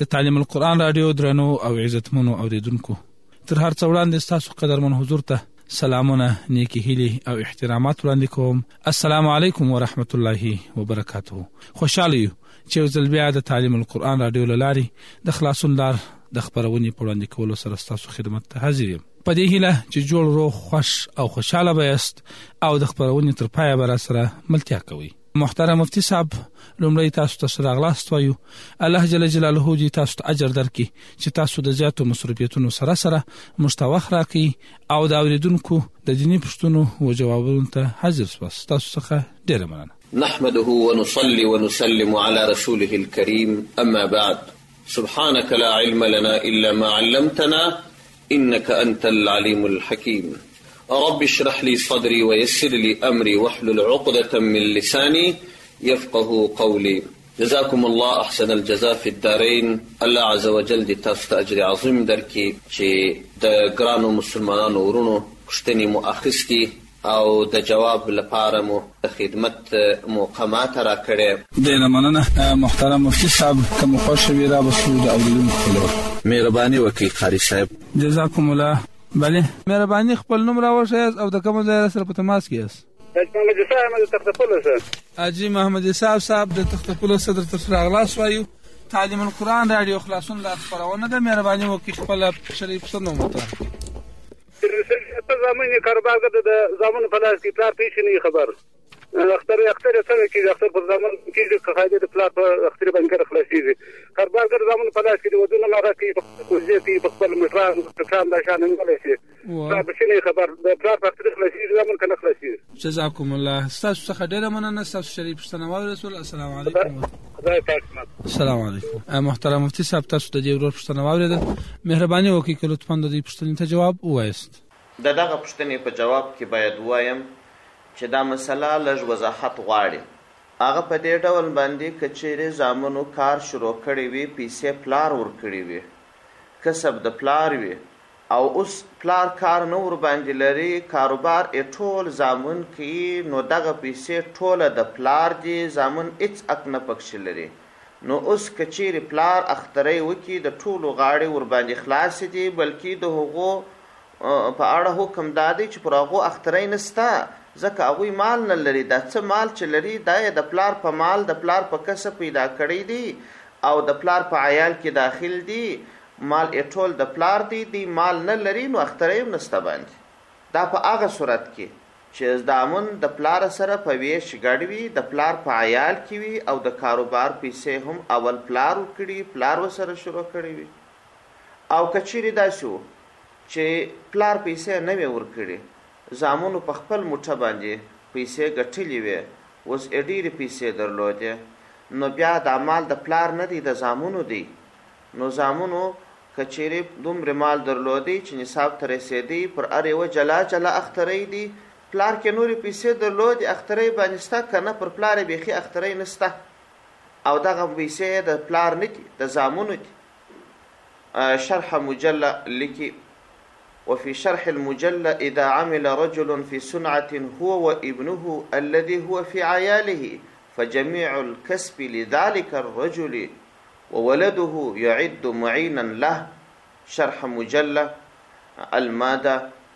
د تعلیم القرآن رادیو درنو او عزتمنو اوریدونکو، تر هر څه وړاندې ستاسو قدرمن حضور ته سلامونه، نیکی هیلې او احترامات وړاندې کوم. السلام علیکم ورحمت الله وبرکاته. خوشاله یو چې ځل بیا د تعلیم القرآن رادیو لاري د خلاصون لار د خبرونې په وړاندې کولو سره ستاسو خدمت ته حاضر یم. په دې هیله چې جوړ روغ خوش او خوشاله بیاست او د خبرونې تر پایه به سره ملتیا کوي. محترم مفتی صاحب، لومړی تاسو ته راغلاست وایو. الله جل جلاله دې تاسو ته اجر درکړي چې تاسو د زیاتو مصروفیتونو سره سره مشتوخ راکړي او د اوریدونکو د دیني پوښتنو او جوابونو ته حاضر سواست. تاسو څخه ډیره مننه. نحمده ونصلي ونسلم على رسوله الكريم، أما بعد، سبحانك لا علم لنا إلا ما علمتنا إنك أنت العليم الحكيم. رب اشرح لي صدري ويسر لي أمري واحلل عقدة من لساني يفقه قولي. جزاكم الله أحسن الجزاء في الدارين. الله عز وجل دې تاسو ته اجر عظیم درکړي چې د ګرانو مسلمانانو ورونو پوښتنې مو اخیستي او د جواب لپاره مو خدمت موقمات را کړې. ډیره مننه محترم مفتی صاحب. کوم خوش وی را بسود اوریدونکو، مهرباني وکړئ قاری صاحب. جزاكم الله. بله مهرباني خپل نوم راوښیاست او د کوم ځای سره په تماس کې یاست؟ محمد صاحب د تختپلو سره. اجي محمد صاحب د تختپلو صدر تر اغلاس وایو. تعلیم القرآن رادیو خلاصون لا خبرونه د مهرباني وکړئ خپل شریف سره نوم وته. په زمانه کاروبار د زمانه په لاس کې پلار پیښ نه خبر. اختر څنګه کې اختر په زمانه کې د قاعده د پلار په اختر باندې خلاصيږي. کاروبار د زمانه په لاس کې د ودونه نه راکې په کوزي کې په خپل مشران په کام د شان نه لشي. پلار په شنه خبر د پلار په اختر خلاصيږي زمانه کنه خلاصيږي. جزاكم الله. تاسو څخه ډیره مننه. تاسو شریف سنوال رسول. السلام علیکم. خدای پاک. السلام علیکم. محترم مفتی صاحب، تاسو د دې ورور پښتنه واوریدل. مهرباني وکړئ چې لطفاً د دې پښتنې ته جواب ووایست. دغه پوښتنې په جواب کې باید وایم چې دا مسله لږ وضاحت غواړي. هغه په دې ډول باندې که چیرې زامنو کار شروع کړی وي، پیسې پلار ورکړي وي، کسب د پلار وي او اوس پلار کار نه ور باندې لري، کاروبار ټول زامن کوي، نو دغه پیسې ټوله د پلار دي، زامن هیڅ حق نه پکښې لري. نو اوس که چیرې پلار اخترۍ وکړي، د ټولو غاړې ور باندې خلاصې دي، بلکې د هغو په اړه حکم دا دی چې پر هغو اخترۍ نسته، ځکه هغوی مال نه لري. دا څه مال چې لري دا یې د پلار په مال، د پلار په کسب پیدا کړی دی او د پلار په عیال کې داخل دی. مال ټول د پلار دی مال نه لري، نو اخترۍ هم نسته باندې. دا په هغه صورت کې چې زامن د پلار سره په ویش ګډ وي، د پلار په عیال کې وي او د کاروبار پیسې هم اول پلار ورکړي، پلار ورسره شروع کړی وي. او که چیرې داسې و چې پلار پیسې نه وي ورکړي، زامنو په خپل موټه باندې پیسې ګټلې وي، اوس ډېرې پیسې درلودې، نو بیا دا مال د پلار نه دی، د زامنو دی. نو زامنو که چیرې دومره مال درلودی چې نصاب ته رسېدی، پر هر یوه جلا جلا اخترۍ دي. پلار کې نورې پیسې درلودې، اخترۍ باندې شته، که نه پر پلار یې بیخي اخترۍ نشته او دغه پیسې د پلار نه دي، د زامنو دي. شرح مجله لیکي: وفي شرح المجلة إذا عمل رجل في صنعة هو وابنه الذي هو في عياله فجميع الكسب لذلك الرجل وولده يعد معينا له. شرح مجلة المادة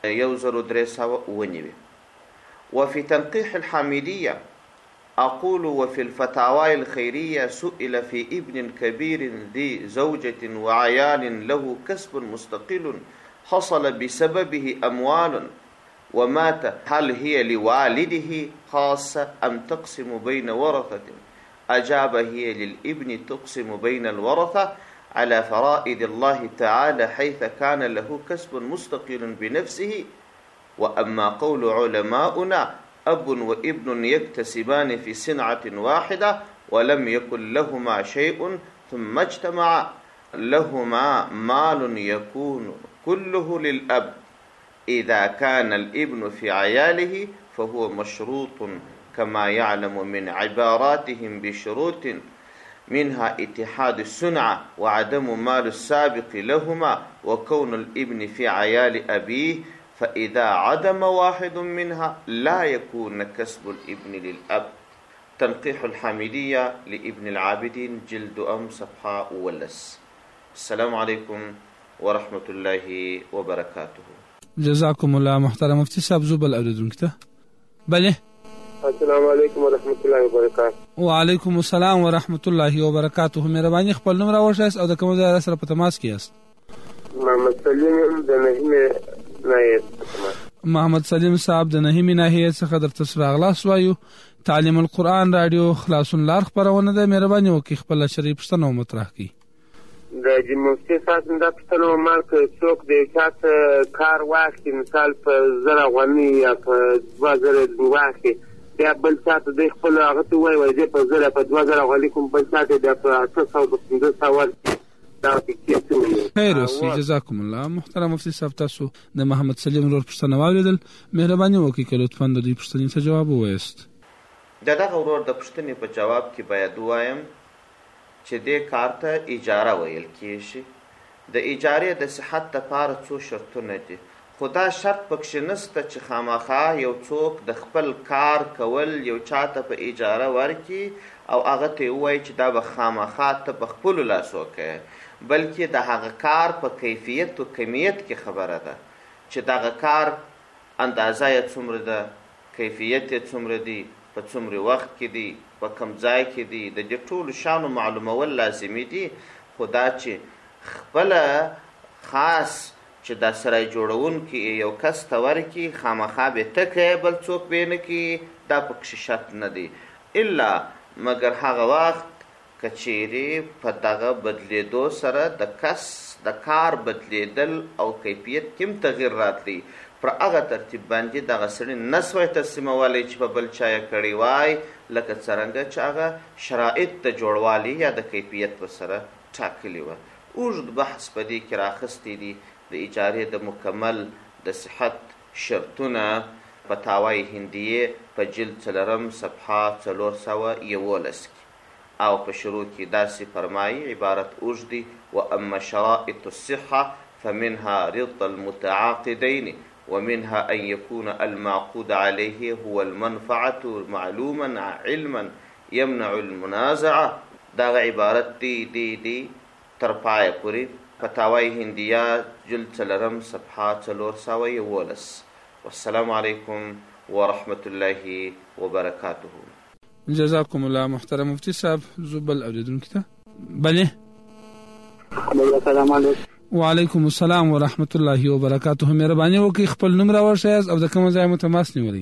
139. وفي تنقيح الحامدية أقول: وفي الفتاوى الخيرية سئل في ابن كبير ذي زوجة وعيال له كسب مستقل حصل بسببه أموال ومات، هل هي لوالده خاصة أم تقسم بين ورثة؟ أجاب: هي للابن تقسم بين الورثة على فرائض الله تعالى حيث كان له كسب مستقل بنفسه. وأما قول علماؤنا أب وابن يكتسبان في صنعة واحدة ولم يكن لهما شيء ثم اجتمع لهما مال يكون كله للأب، إذا كان الابن في عياله فهو مشروط كما يعلم من عباراتهم بشروط منها اتحاد الصنعة وعدم مال السابق لهما وكون الابن في عيال أبيه، فإذا عدم واحد منها لا يكون كسب الابن للأب. تنقيح الحامدية لابن العابدين جلد صفحة ولس. السلام علیکم ورحمت الله وبرکاته. جزاکم الله. محترم مفتی صاحب زوبل اوریدونکو ته بله. السلام علیکم ورحمت الله وبرکاته. وعلیکم السلام ورحمت الله وبرکاته. مهرباني خپل نوم راوښایاست او د کوم ځای سره په تماس کې یاست؟ محمد سلیم د نهیمې ناحیې. محمد سلیم صاحب د نهیمې ناحیې څخه درته راغلاست وایو. تعلیم القرآن رادیو خلاصون لار خپرونه ده. مهرباني وکړئ خپل شریف پوښتنه مطرح کړئ. د مفتي صاحب دا پوښتنه ومال که څوک د یو چا څه کار واخلي، مثال په 1000 افغانۍ یا په 2000 واخلي، بیا بل چا ته دی خپل هغه ته وایي دی په 1000 په 2000 افغانۍ کوم بل چا ته بیا په 800 په 1500 ورکړي. دا فکر څنګه خیر اوسې. جزاکم الله. محترم مفتی صاحب تاسو د محمد سلیم ورور پوښتنه واوریدل. مهرباني وکړئ که لطفا د دې پوښتنې ته جواب ووایاست. د دغه ورور د پوښتنې په جواب کې باید ووایم چې دې کار ته اجاره ویل کېږي. د اجارې د صحت لپاره څو شرطونه دي، خو دا شرط پکښې نشته چې خامخا یو څوک د خپل کار کول یو چاته په اجاره ورکړي او هغه ته یې ووایي چې دا به خامخا ته په خپلو لاسو کوې، بلکې د هغه کار په کیفیت و کمیت کې خبره ده چې دغه کار اندازه یې څومره ده، کیفیت یې څومره دی، په څومره وخت کې دی، په کوم ځای کې دی. د دې ټولو شانو معلومول لازمي دي. خو دا چې خپله خاص چې دا سرای جوړونکي یو کس ته ورکړي خامخا به ته کوې بل څوک به نه کړي، دا پکښې شرط نه دی، الا مګر هغه وخت که چیرې په دغه بدلېدو سره د کس د کار بدلېدل او کیفیت کې هم تغییر راتلی، پر هغه ترتیب باندې دغه سړي نسوی تسلیمولی چې په بل چا یې کړی وای، لکه څرنګه چې هغه شرایط د جوړوالي یا د کیفیت په سره ټاکلي وه. اوږد بحث په دې کې راخستی دي د اجارې د مکمل د صحت شرطونه په تاوای هندیې په جلد 4 صفحه 411 کې، او په شروع کې داسې فرمایي، عبارت اوږد دی: واما شرائط الصحه فمنها رضا المتعاقدين ومنها أن يكون المعقود عليه هو المنفعة معلوما علما يمنع المنازعة. دا عبارت دی تر پایه پورې فتاوی هندیه جلد 4 صفحه 411. والسلام علیکم ورحمت الله وبرکاته. جزاکم الله. محترم مفتی صاحب زوبل اوریدونکو ته بله. السلام علیکم. وعلیکم السلام ورحمت الله وبرکاته. مهرباني وکړئ خپل نوم راوښایاست او د کوم ځای مو تماس نیولی؟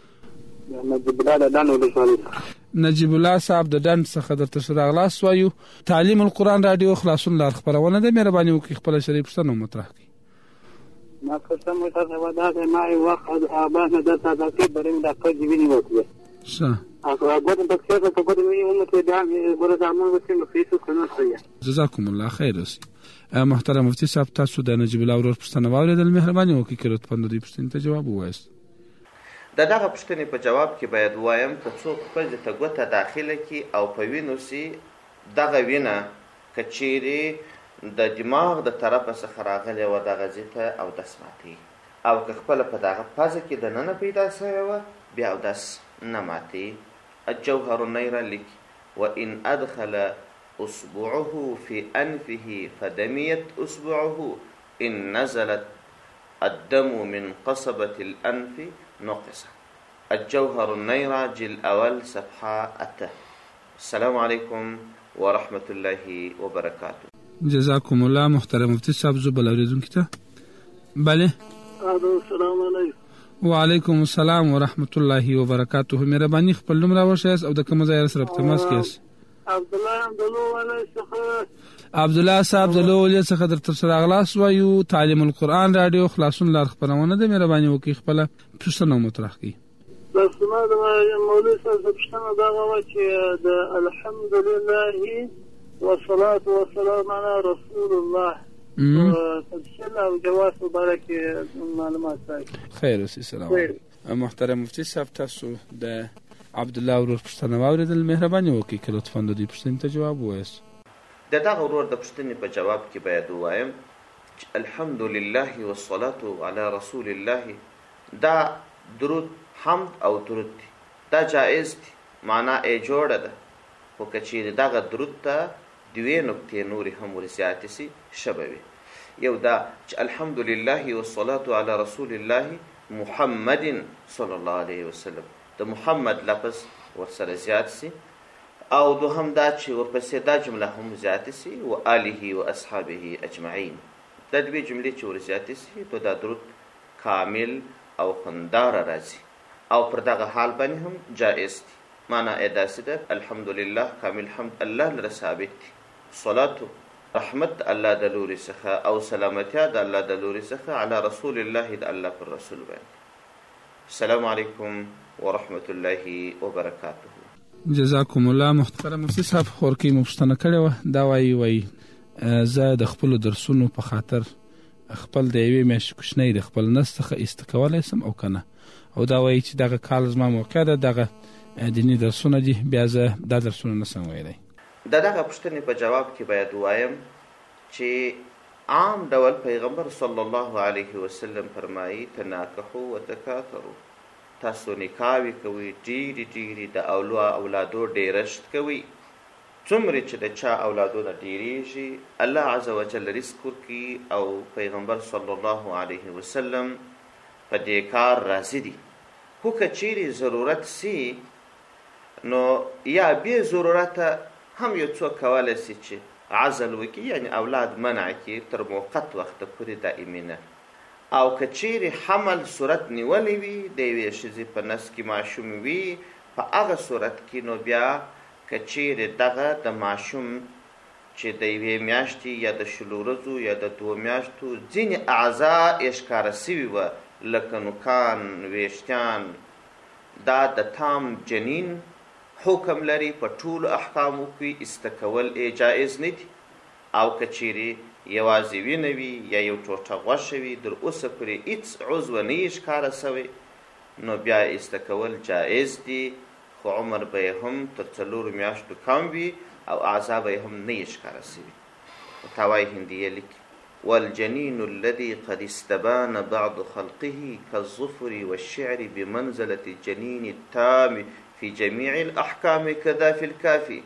نجیب الله د ډنډ ولسوالۍ. نجیب الله صاحب د ډنډ څخه درته راغلاست وایو. تعلیم القرآن رادیو خلاصون لار خپرونه ده. مهرباني وکړئ خپل شریف پوښتنه مطرح کړئ. ما قسم وکړ دا ما وخت ابانه د تاسو بریم د خپل ویني وکړه. هغه غوډه د څه په غوډه ویني ومته دا ګوره د عمل وسیم په فیسبوک کنه سره. جزاکم الله خیر اوسې. محترم مفتی صاحب تاسو د نجیب الله ورور پوښتنه واوریدل. مهرباني وکړئ که لطفا د دې پوښتنې ته جواب ووایاست. د دغه پوښتنې په جواب کې باید ووایم که څوک ښځې ته ګوته داخله کړي او په وینو سي دغه وینه که چیرې د دماغ د طرفه څخه راغلې وه دغه ځای ته اودس ماتوي، او که خپله په دغه پزه کې دننه پیدا شوې وه بیا اودس نه ماتوي. الجوهر النيرة لیکي وإن أدخل أصبعه في أنفه فدميت أصبعه إن نزلت الدم من قصبة الأنف نقص. الجوهر النيرة جلد أول صفحة 8. السلام عليكم ورحمة الله وبركاته. جزاكم الله. محترم مفتی صاحب زوبل اوریدونکو ته بله. السلام علیکم. وعلیکم السلام ورحمت الله وبرکاته. مهرباني خپل نوم راوښایاست او د کوم ځای سره په تماس کې یاست؟ عبدالله صاحب د لولې څخه درته راغلاست وایو. تعلیم القرآن رادیو خلاصون لار خپرونه ده. مهرباني وکړئ خپله پوښتنه مطرح کړئ. لاسما د مولوي صاحب پوښتنه دا وه چې د الحمدلله والصلاة والسلام على رسول الله تفصیل او جواز مبارک معلومات راکړي. خیر اوسې. سلام علیکم. محترم مفتی صاحب تاسو د عبدالله ورور پوښتنه واورېدل. مهرباني وکړئ که لطفا د دې پوښتنې ته جواب ووایاست. د دغه ورور د پوښتنې په جواب کې باید ووایم چې الحمدلله والصلاة على رسول الله دا درود حمد او درود دی، دا جائز دی، معنا یې جوړه ده. خو که چیرې دغه درود ته دوې نکتې نورې هم ورزیاتې سي ښه به وي. یو دا چې الحمدلله والصلاة علی رسول الله محمد صلی الله علیه وسلم، د محمد لفظ ورسره زیات سي. او دوهم دا چې ورپسې دا جمله هم زیاتې سي و آله و اصحابه اجمعین. دا دوې جملې چې ورزیاتې سي نو دا درود کامل او خونداره راځي او پر دغه حال باندې هم جائز دي. معنا یې داسې ده الحمدلله کامل حمد الله لره ثابت دي، صلات رحمت الله د لوري څخه او سلامتیا د الله د لوري څخه علی رسول الله د الله پر رسول باندې. السلام علیکم ورحمة الله وبرکاته. جزاکم الله. محترم مفتی صاحب خورکی مبستنه کړې وه، دا وایي زه د خپلو درسونو په خاطر خپل د یوې میاشتې کوچنی د خپل نس څخه ایسته کولی سم او که نه، او دا وایي چې دغه کال زما موقع ده، دغه دیني درسونه دي، بیا زه دا درسونه نسم ویلی. د دغه پوښتنې په جواب کې باید ووایم چې عام ډول پیغمبر صلی الله علیه وسلم فرمایي تناکحوا وتکاثروا، تاسو نکاحوې کوئ، ډېرې د اولادو ډېرشت کوئ. څومره چې د چا اولادونه ډېرېږي الله عز وجل رزق ورکوي او پیغمبر صلی الله علیه وسلم په دې کار راضي دي. خو که چیرې ضرورت سي نو یا بې ضرورته هم یو څوک کولی سي چې عزل وکړي، یعنی اولاد منع کړي تر موقت وخته پورې دائمي نه. او که چیرې حمل صورت نیولی وي د یوې ښځې په نس کې ماشوم وي، په هغه صورت کې نو بیا که چیرې دغه د ماشوم چې د یوې میاشتې یا د 20 ورځو یا د 2 میاشتو ځینې اعضا یې ښکاره سوي وه لکه نوکان، ویښتان، دا د تام جنین حکم لري، په ټولو احکامو کې ایسته کول یې جایز نه دي. او که چیرې یوازې وینه وي یا یو ټوټه غوښه وي در اوسه پورې هېڅ عضو نه یې ښکاره سوی نو بیا ایسته کول جایز دي، خو عمر به یې هم تر 4 میاشتو کم وي او اعضا به یې هم نه یې ښکاره سوي. تاوای هندیه لیکي والجنین الذي قد استبان بعض خلقه كالظفر والشعر بمنزلة الجنين التام في جميع الأحكام كذا في الكافي.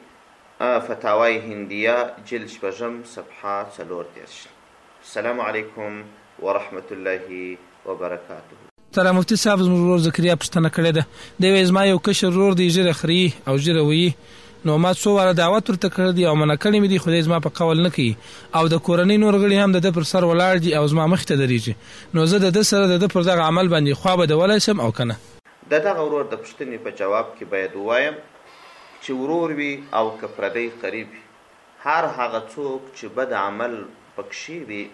فتاوای هندیه جلد 6 صفحه 4. السلام علیکم ورحمة الله وبرکاته. ترى مفتي صاحب زموږ ورور زکریا پوښتنه کړې ده، دی وایي زما یو کشر ورور دی ژیره خوري او ژیره ویي، نو ما څو واره دعوت ورته کړی دی او منع کړی مې دي، خو دی زما په قول نه کوي او د کورنۍ نور غړي هم د ده پر سر ولاړ دي او زما مخې ته درېږي. نو زه د ده سره د ده پر دغه عمل باندې خوا بدولی شم او که نه؟ د دغه ورور د پوښتنې په جواب کې باید ووایم چې ورور وي او که پردی قریب وي، هر هغه څوک چې بد عمل پکښې وي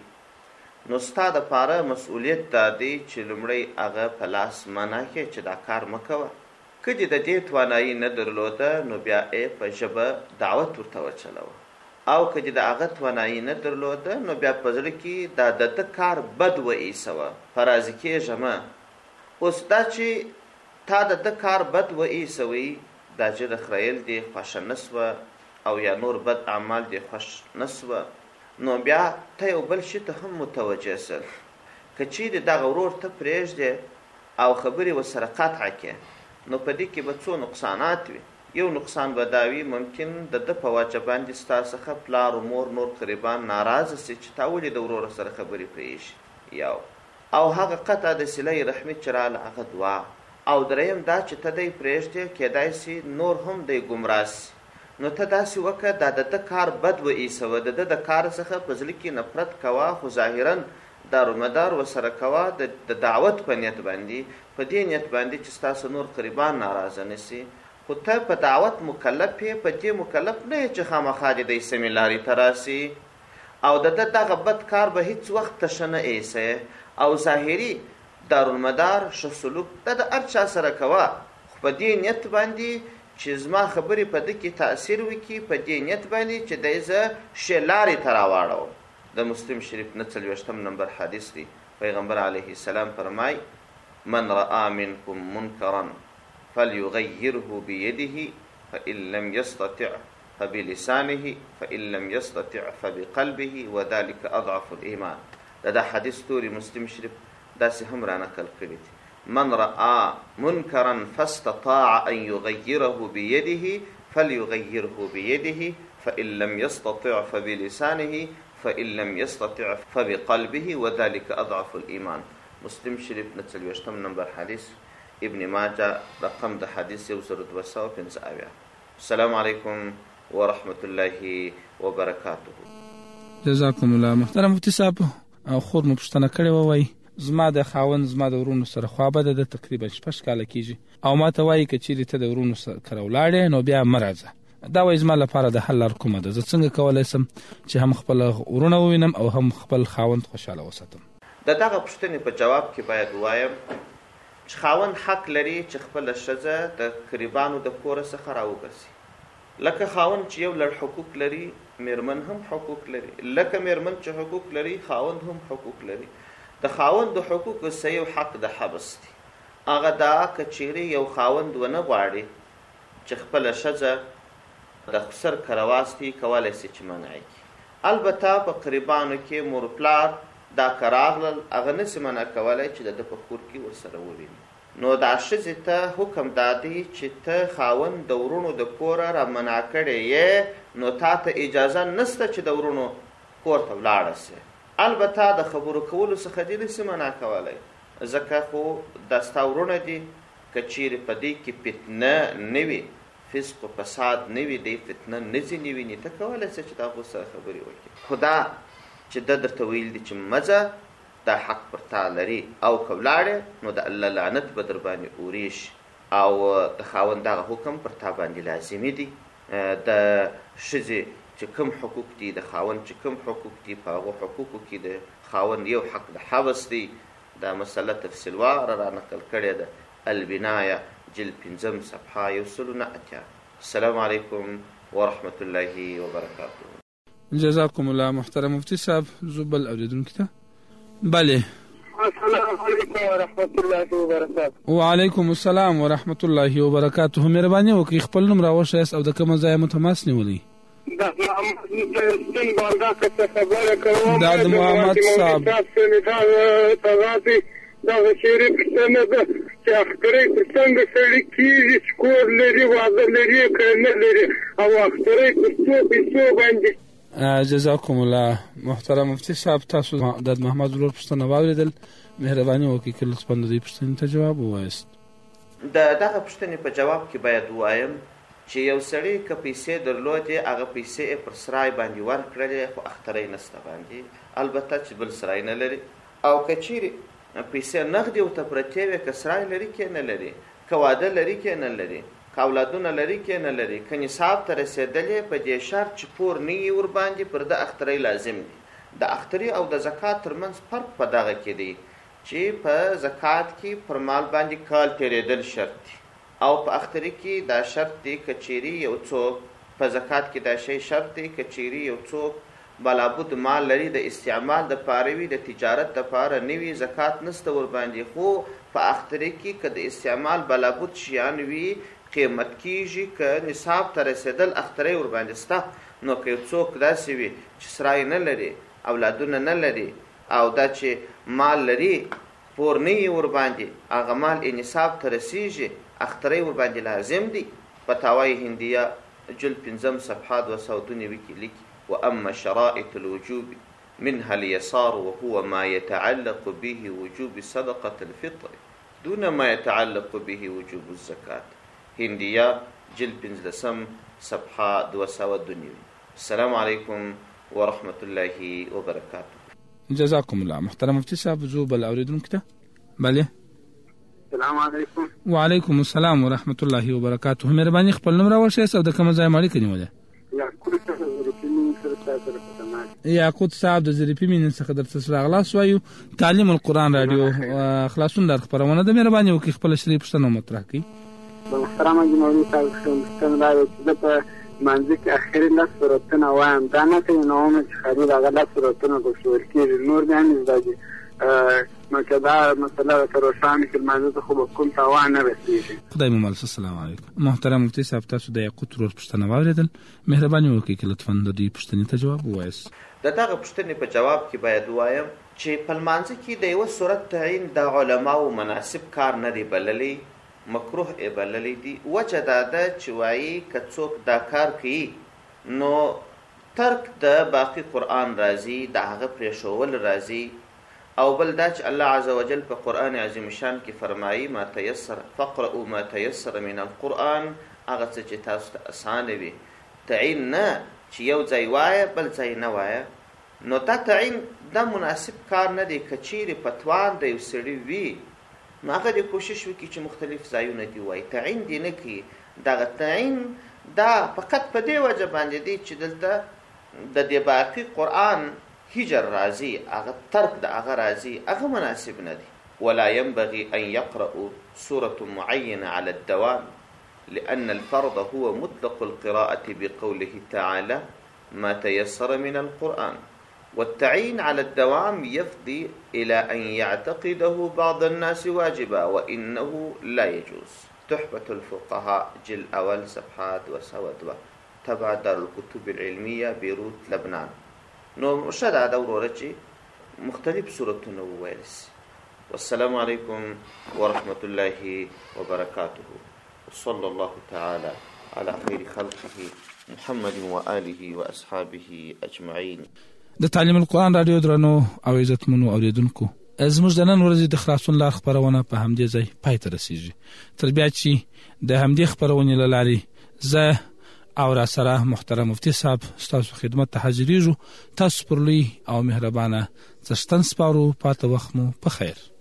نو ستا دپاره مسؤلیت دا دی چې لومړی هغه په لاس منع کړې چې دا کار مه کوه. که دې د دې توانایي نه درلوده نو بیا یې په ژبه دعوت ورته وچلوه، او که دې د هغه توانایي نه درلوده نو بیا په زړه کې دا د ده کار بد وایسوه، فرازي کېږه مه. اوس دا چې تا د ده کار بد وایسوئ، دا ژیره خریل دې خوښه نه سوه او یا نور بد اعمال دې خوښ نه سوه، نو بیا ته یو بل شي ته هم متوجه سل. که چیرې دغه ورور ته پرېږدې او خبرې ورسره قطعه کړې نو په دې کې به څو نقصانات وي. یو نقصان به دا وي ممکن د ده په وجه باندې ستا څخه پلار و مور نور قریبان ناراضه سي چې تا ولې د ورور سره خبرې پرېږي، یو او هغه قطع د صلې رحمي چې راله هغه دعا، او دریم دا چې ته دی پرېږدې کیدای سي نور هم دی ګمراه سي. نو ته داسې وکړه دا د ده کار بد وایسوه، د ده د کار څخه په زړه کې نفرت کوه، خو ظاهرا دارومدار ورسره کوه د دعوت په نیت باندې، په دې نیت باندې چې ستاسو نور قریبان ناراضه نه سي. خو ته په دعوت مکلف یې، په دې مکلف نه یې چې خامخا دې دی سمې لارې ته راسي او د ده دغه بد کار به هېڅ وخت ته ښه نه ایسئ او ظاهري دارالمدار ښه سلوک دا د هر چا سره کوه، خو په دې نیت باندې چې زما خبرې په ده کې تاثیر وکړي، په دې نیت باندې چې دی زه ښې لارې ته راواړوم. د مسلم شریف 49 نمبر حدیث دی، پیغمبر علیه السلام فرمای من رأى منكم منکرا فليغيره بيده فإن لم يستطع فبلسانه فإن لم يستطع فبقلبه وذلك أضعف الإيمان. دا حدیث توری مسلم شریف داسې هم را نقل کړی دی. من رأى منکرا فاستطاع أن يغيره بيده فليغيره بيده فإن لم يستطع فبلسانه فإن لم يستطع فبقلبه وذلك أضعف الإيمان. مسلم شریف 49 نمبر حدیث، ابن ماجه رقم د حدیث 1215. السلام علیکم ورحمة الله وبرکاته. جزاکم الله. محترم مفتي صاحب، خور مو پوښتنه کړې وای زما د خاوند زما د ورونو سره خوابه ده تقریبا 6 کاله کیږي او ما ته وایي که چیرې ته د ورونو سره ولاړې نو بیا مه راځه. دا وایي زما لپاره د حل لار کومه ده؟ زه څنګه کولی شم چې هم خپل ورونه ووینم او هم خپل خاوند خوشحاله وساتم؟ د دغه پوښتنې په جواب کې باید ووایم چې خاوند حق لري چې خپله ښځه د قریبانو د کوره څخه راوباسي. لکه خاوند چې یو لړ حقوق لري، میرمن هم حقوق لري. لکه میرمن چې حقوق لري، خاوند هم حقوق لري. د خاوند د حقوقو څه یو حق د حبس دی. هغه دا که چیرې یو خاوند ونه غواړي چې خپله ښځه د سر کرواستي کولی شي چې منع کړي. البته په قریبانو کې مور پلار دا که راغلل هغه نسي منع کولی چې د ده په کور کې ورسره وویني. نو دا ښځې ته حکم دا دی چې ته خاوند د ورونو د کوره را منع کړی یې، نو تا ته اجازه نسته چې د ورونو کور ته ولاړه سي. البته د خبرو کولو څخه دې نسي منع کولی، ځکه خو دا ستا ورونه دي. که چیرې په دې کې فتنه نه وي، فسق و فساد نه وي، دی فتنه نه ځینې ویني، ته کولی سه چې د هغو سره خبرې وکړي. خو دا چې ده درته ویل دي چې مځه، دا حق پر تا لري. او که ولاړې نو د الله لعنت به در باندې اورېشي او د خاوند دغه حکم پر تا باندې لازمي دي. د ښځې چې کوم حقوق دي، د خاوند چې کوم حقوق دي، په هغو حقوقو کې د خاوند یو حق د حبس دی. دا مسله تفصیلواره را نقل کړې ده، البنایه جلد 5 صفحه 180. السلام علیکم ورحمة الله وبرکاته. جزاکم الله. محترم مفتي صاحب، زبل اوریدونکو ته بله. السلام علیکم ورحمة الله وبرکاته. وعلیکم السلام ورحمة الله وبرکاته. مهرباني وکړئ خپل نوم راوښیاست او د کومه ځایه مو تماس نیولی؟ دا د محمد صاحب دغه شعري پوښتنه ده چې اخترۍ په څنګه سړي کېږي چې کور لري، واده لري که نه لري، او اخترۍ په څو پیسو باندې. جزاکم الله. محترم مفتي صاحب، تاسو د محمد ورور پوښتنه واورېدل، مهرباني وکړئ که لطفا د دې پوښتنې ته جواب ووایاست. د دغه پوښتنې په جواب کې باید ووایم چې یو سړي که پیسې درلودې، هغه پیسې یې پر سرای باندې ورکړلې، خو اخترۍ نسته باندې، البته چې بل سرای نه لري. او که چیرې پیسې نغدې ورته پرتې وې، که سرای لري کې نه لري، که واده لري کې نه لري، که اولادونه لري کې نه لري، که نصاب ته رسېدلې، په دې شرط چې پور نه وي ورباندې، پر ده اخترۍ لازم دي. د اخترۍ او د زکات ترمنځ فرق په دغه کې دی چې په زکات کې پر مال باندې کال تېرېدل شرط دي، او په اخترۍ کې دا شرط دی که چیرې یو څوک په زکات کې دا شی شرط دی که چیرې یو څوک بلابود مال لري د استعمال د پاره وي، د تجارت د پاره نه وي، زکات نسته ورباندې. خو په اخترۍ کې که د استعمال بلابود شیان وي، قیمت کیږي، که نصاب ته رسېدل اخترۍ ورباندې سته. نو که یو څوک داسې وي چې سرای نه لري، اولادونه نه لري، او دا چې مال لري پور نه وي ورباندې، هغه مال یې نصاب ته رسېږي، اخترۍ ورباندې لازم دي. فتاوای هندیه جلد 5 صفحه 292 کې لیکي: وأما شرائط الوجوب منها اليسار وهو ما يتعلق به وجوب صدقة الفطر دون ما يتعلق به وجوب الزكاة. هندية جلد 15 صفحة 292. السلام عليكم ورحمة الله وبركاته. جزاكم الله. محترم مفتي صاحب، زوب الأوریدونکو ته بله. السلام علیکم. وعلیکم السلام ورحمة الله وبركاته. مهرباني خپل نوم راوښیاست او د کومه ځایه مو اړیکه نیولې؟ یاقوت صاحب د زریپي مینن څخه درته سره اغلاس وایو. تعلیم القرآن رادیو خلاصون در خبرونه ده. مهرباني وکړئ خپله شرعي پوښتنه مطرح کړئ. محترمه جمهوري صاحب، پوښتنه دا ده چې زه په مانځه کې اخري 10 سورتونه وایم، دا نه کوي نو عمر چې خرید هغه 10 سورتونه پکښې ورکېږي، نور بیا هم زده دي. نو که دا مسله که روښانه کړي مانځه ته خو به کوم تاوان نه رسېږي. خدای مو مالس. السلام علیکم. محترم مفتي صاحب، تاسو د یاقوت ورور پوښتنه واورېدل، مهرباني وکړئ که لطفا د دې پوښتنې ته جواب ووایاست. د دغه پوښتنې په جواب کې باید ووایم چې په لمانځه کې د یوه صورت تعین د علماو مناسب کار نه دی بللی، مکروه یې بللی دي. وجه دا ده چې وایي که څوک دا کار کوي نو ترک د باقی قرآن راځي، د هغه پرېښول راځي، او بل دا چې الله عز وجل په قرآن عظیم شان کې فرمایي ما تیسر فقرؤوا ما تیسر من القرآن، هغه څه چې تاسو ته اسانه وي. تعین نه چې یو ځای وایه بل ځای نه وایه. نو دا تعین دا مناسب کار نه دی. که چیرې پتوان د یو سړي وي نو هغه دې کوشش وکړي چې مختلف ځایونه دي وایي، تعین دې نه کړي. دغه تعین دا فقط په دې وجه باندې دی چې دلته د دې باقي قرآن هجر راځي، هغه ترک د هغه راځي، هغه مناسب نه دی. ولا ينبغي أن يقرأوا سورة معينة على الدوام لأن الفرض هو مطلق القراءة بقوله تعالى ما تيسر من القرآن، والتعيين على الدوام يفضي إلى أن يعتقده بعض الناس واجبا وإنه لا يجوز. تحفة الفقهاء جل أول صفحات 202 تبع دار الكتب العلمية بيروت لبنان. نو شدا دور رجي مختلف سورتونه وویل سي. والسلام عليكم ورحمة الله وبركاته. صلى الله تعالى على خير خلقه محمد وآله وأصحابه أجمعين. د تعلیم القرآن رادیو درنو او عزتمنو اوریدونکو، زموږ د نن ورځې د خلاصون لار خپرونه په همدې ځای پای ته رسیږي. تر بیا چې د همدې خپرونې له لارې زه او را سره محترم مفتي صاحب ستاسو خدمت ته حاضرېږو. تاسو پر لوی او مهربانه څښتن سپارو. پاته وخت مو په خیر.